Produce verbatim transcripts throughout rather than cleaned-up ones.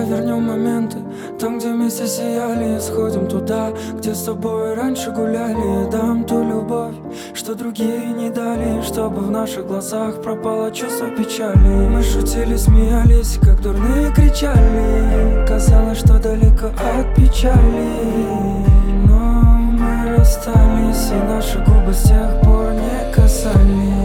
Давай вернем моменты, там, где вместе сияли. Сходим туда, где с тобой раньше гуляли. Дам ту любовь, что другие не дали, чтобы в наших глазах пропало чувство печали. Мы шутили, смеялись, как дурные кричали. Казалось, что далеко от печали, но мы расстались, и наши губы с тех пор не касались.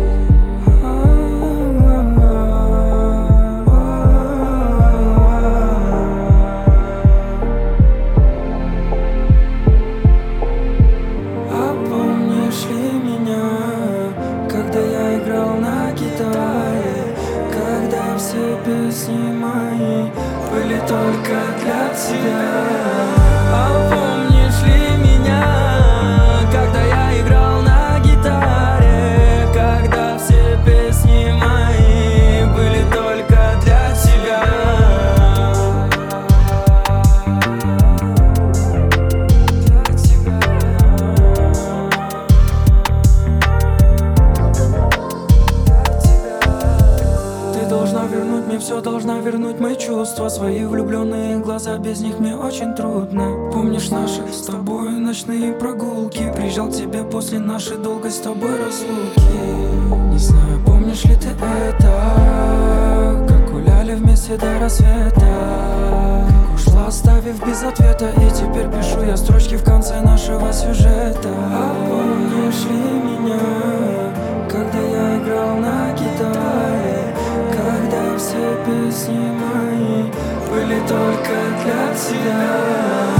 Все песни мои были только для тебя. А помнишь ли меня, когда я играл на гитаре? Когда все песни мои были только для тебя. Для тебя. Вернуть мне все, должна вернуть мои чувства, свои влюбленные глаза, без них мне очень трудно. Помнишь наши с тобой ночные прогулки? Приезжал к тебе после нашей долгой с тобой разлуки. Не знаю, помнишь ли ты это, как гуляли вместе до рассвета, как ушла, оставив без ответа, и теперь пишу я строчки в конце нашего сюжета. А помнишь ли меня, когда я играл на гитаре? Когда все песни мои были только для тебя.